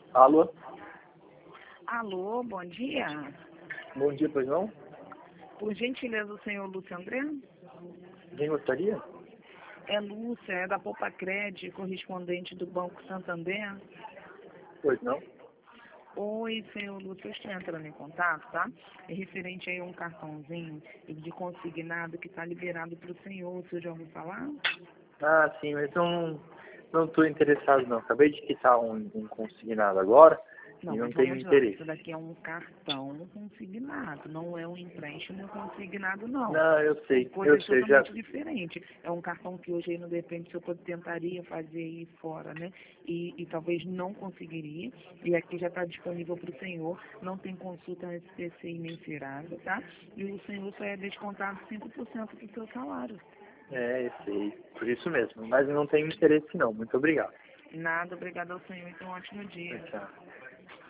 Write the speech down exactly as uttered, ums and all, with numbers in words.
Alô? Alô, bom dia. Bom dia, pois não? Por gentileza, o senhor Lúcio André? Quem gostaria? É Lúcia, é da Poupa Cred, correspondente do Banco Santander. Pois não? Oi, senhor Lúcio, eu estou entrando em contato, tá? É referente aí a um cartãozinho de consignado que está liberado para o senhor. O senhor já ouviu falar? Ah, sim, mas não não estou interessado não. Acabei de quitar um, um consignado agora Não, e não mas tenho vamos lá. interesse. Isso daqui é um cartão consignado, não é um empréstimo consignado, não. Não, eu São sei, eu coisas sei, já. totalmente diferentes. É um cartão que hoje aí não depende se eu tentaria fazer aí fora, né? E, e talvez não conseguiria. E aqui já está disponível para o senhor. Não tem consulta S P C I nem Serasa, tá? E o senhor só é descontado cinco por cento do seu salário. É, eu sei, por isso mesmo. Mas eu não tenho interesse não. Muito obrigado. Nada, obrigado ao senhor. Então, um ótimo dia. Tchau.